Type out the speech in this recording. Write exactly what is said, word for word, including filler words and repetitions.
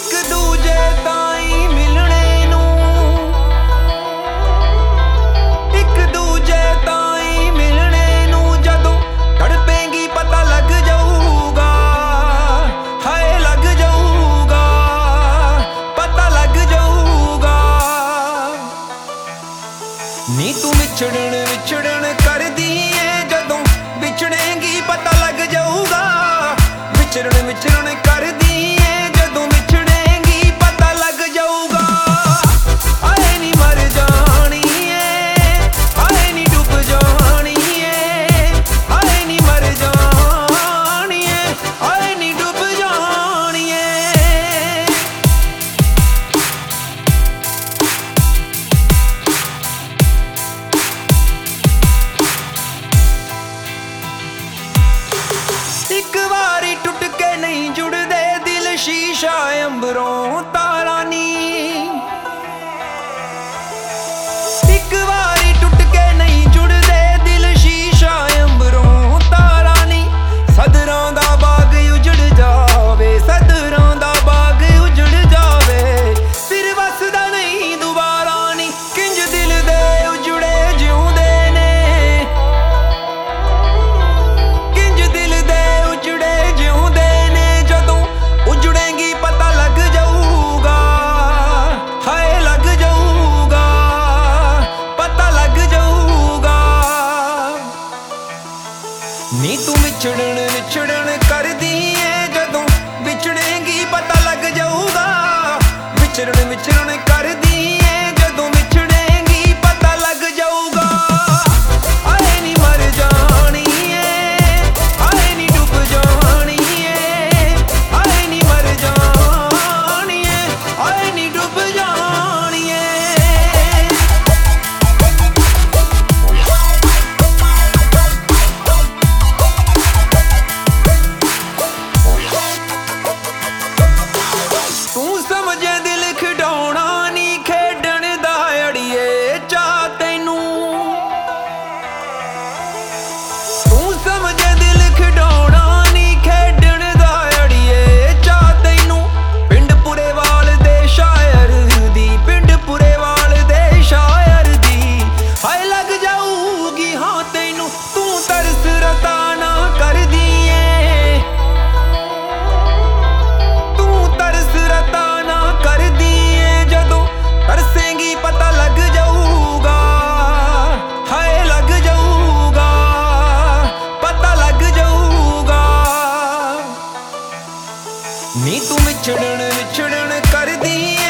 ਇੱਕ ਦੂਜੇ ਤਾਈਂ ਮਿਲਣੇ ਨੂੰ, ਇੱਕ ਦੂਜੇ ਤਾਈਂ ਮਿਲਣੇ ਨੂੰ ਜਦੋਂ ਤੜਪੇਂਗੀ ਪਤਾ ਲੱਗ ਜਾਊਗਾ, ਹਾਏ ਲੱਗ ਜਾਊਗਾ, ਪਤਾ ਲੱਗ ਜਾਊਗਾ। ਨੀ ਤੂੰ ਵਿਛੜਨ ਵਿਛੜਨ ਕਰਦੀ ਏ ਜਦੋਂ ਵਿਛੜੇਂਗੀ ਪਤਾ ਲੱਗ ਜਾਊਗਾ, ਵਿਚਰਨ ਵਿਚਰਨ ਕਰਦੀ ਏ ਜਦੋਂ ਵਿਛੜੇਂਗੀ ਪਤਾ ਲੱਗ ਜਾਊਗਾ। ਆਏ ਨੀ ਮਰ ਜਾਣੀ ਏ, ਆਏ ਨੀ ਡੁੱਬ ਜਾਣੀ ਏ, ਆਏ ਨੀ ਮਰ ਜਾਣੀ ਏ, ਆਏ ਨੀ ਡੁੱਬ ਜਾਣੀ ਏ। ਇੱਕ ਵਾਰੀ ਟੁੱਟ ਕੇ ਨਹੀਂ ਜੁੜਦੇ ਦਿਲ, ਸ਼ੀਸ਼ਾ ਅੰਬਰੋਂ ਤਾਰਾ ਨੀ। ਇੱਕ ਵਾਰੀ ਟੁੱਟ ਕੇ ਨਹੀਂ ਜੁੜਦੇ ਦਿਲ, ਸ਼ੀਸ਼ਾ ਅੰਬਰੋਂ ਤਾਰਾ ਨੀ। ਸਦਰਾਂ ਦਾ ਬਾਗ ਉਜੜ ਜਾਵੇ, ਸਦਰਾਂ ਦਾ ਬਾਗ ਉਜੜ ਜਾਵੇ, ਫਿਰ ਵਸਦਾ ਨਹੀਂ ਦੁਬਾਰਾ ਨੀ। ਕਿੰਜ ਦਿਲ ਦੇ ਉਜੜੇ ਜਿਉਂਦੇ ਨੇ, ਕਿੰਜ ਦਿਲ ਦੇ ਉਜੜੇ ਜਿਉਂਦੇ ਨੇ ਜਦੋਂ ਉਜੜੇਂਗੀ ਪਤਾ ਲੱਗ ਜਾਊਗਾ, ਹਾਏ ਲੱਗ ਜਾਊਗਾ, ਪਤਾ ਲੱਗ ਜਾਊਗਾ। ਨੀ ਤੂੰ ਵਿਛੜਨ ਵਿਛੜਨ ਕਰਦੀ ਏ ਜਦੋਂ ਵਿਛੜੇਂਗੀ ਪਤਾ ਲੱਗ ਜਾਊਗਾ, ਵਿਚਰਨ ਵਿਚਰਨ ਕਰਦੀ ਏ ਜਦੋਂ ਵਿਛੜੇਂਗੀ ਪਤਾ ਲੱਗ ਜਾਊਗਾ। ਆਏ ਨੀ ਮਰ ਜਾਣੀ ਏ, ਆਏ ਨੀ ਡੁੱਬ ਜਾਣੀ ਏ, ਆਏ ਨੀ ਮਰ ਜਾਣੀ ਏ, ਆਏ ਨੀ ਡੁੱਬ ਜਾਣੀ ਏ। ਤੂੰ ਸਮਝੇ ਦਿਲ ਖਿਡੌਣਾ ਨੀ ਖੇਡਣ ਦਾ ਅੜੀਏ ਚਾਅ ਤੈਨੂੰ, ਤੂੰ ਸਮਝੇ ਦਿਲ ਖਿਡੌਣਾ ਨੀ ਖੇਡਣ ਦਾ ਅੜੀਏ ਚਾਅ ਤੈਨੂੰ। ਪਿੰਡ ਪੁਰੇਵਾਲ ਦੇ ਸ਼ਾਇਰ ਦੀ, ਪਿੰਡ ਪੁਰੇਵਾਲ ਦੇ ਸ਼ਾਇਰ ਦੀ, ਹਾਏ ਲੱਗ ਜਾਊਗੀ ਹਾਂ ਤੈਨੂੰ। ਤੂੰ ਤਰਸ ਰਤਾ ਨਾ ਕਰਦੀ ਏ, ਤੂੰ ਤਰਸ ਰਤਾ ਨਾ ਕਰਦੀ ਏ ਜਦੋਂ ਤਰਸੇਂਗੀ ਪਤਾ ਲੱਗ ਜਾਊਗਾ, ਹਾਏ ਲੱਗ ਜਾਊਗਾ, ਪਤਾ ਲੱਗ ਜਾਊਗਾ। ਨੀ ਤੂੰ ਵਿਛੜਨ ਵਿਛੜਨ ਕਰਦੀ